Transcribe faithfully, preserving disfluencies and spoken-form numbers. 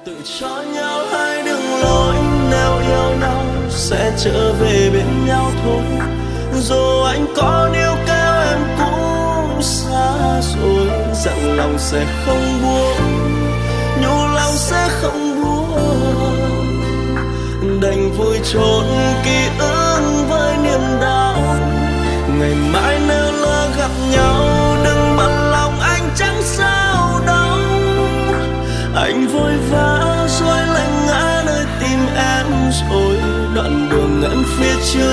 Tự cho nhau hai đường lối, nếu yêu nhau sẽ trở về bên nhau thôi. Dù anh có níu kéo em cũng xa rồi, dặn lòng sẽ không buông, nhủ lòng sẽ không buông. Đành vui trốn ký ức với niềm đau. Ngày mai nếu lỡ gặp nhau đừng bận lòng, anh chẳng sao đâu. Anh vội vã rồi lại ngã nơi tim em rồi, đoạn đường em phía trước